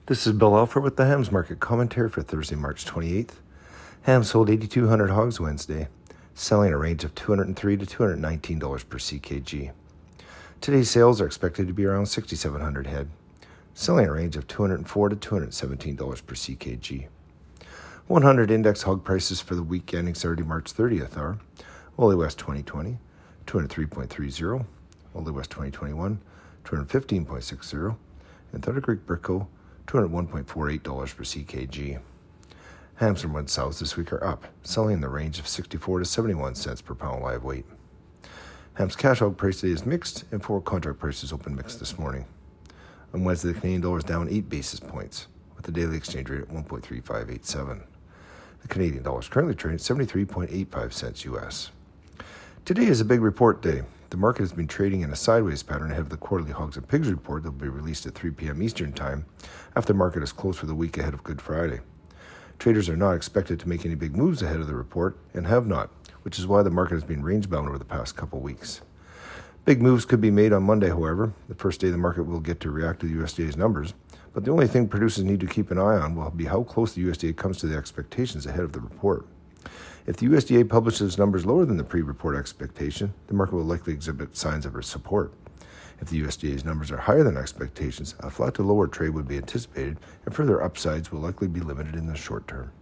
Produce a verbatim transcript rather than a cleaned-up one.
This is Bill Alford with the Hams Market Commentary for Thursday, March twenty-eighth. Hams sold eighty-two hundred hogs Wednesday, selling a range of two hundred three dollars to two hundred nineteen dollars per C K G. Today's sales are expected to be around sixty-seven hundred head, selling a range of two hundred four dollars to two hundred seventeen dollars per C K G. one hundred index hog prices for the week ending Saturday, March thirtieth are Woolley West twenty twenty, two hundred three point three zero, Woolley West twenty twenty-one, two hundred fifteen point six zero, and Thunder Creek Brickco, two hundred one point four eight dollars per C K G. Hams from Wood South this week are up, selling in the range of sixty-four to seventy-one cents per pound live weight. Hams cash hog price today is mixed, and forward contract prices open mixed this morning. On Wednesday, the Canadian dollar is down eight basis points, with the daily exchange rate at one point three five eight seven. The Canadian dollar is currently trading at seventy-three point eight five cents U S. Today is a big report day. The market has been trading in a sideways pattern ahead of the quarterly Hogs and Pigs report that will be released at three p.m. Eastern Time after the market is closed for the week ahead of Good Friday. Traders are not expected to make any big moves ahead of the report and have not, which is why the market has been range-bound over the past couple weeks. Big moves could be made on Monday, however, the first day the market will get to react to the U S D A's numbers, but the only thing producers need to keep an eye on will be how close the U S D A comes to the expectations ahead of the report. If the U S D A publishes numbers lower than the pre-report expectation, the market will likely exhibit signs of its support. If the U S D A's numbers are higher than expectations, a flat to lower trade would be anticipated, and further upsides will likely be limited in the short term.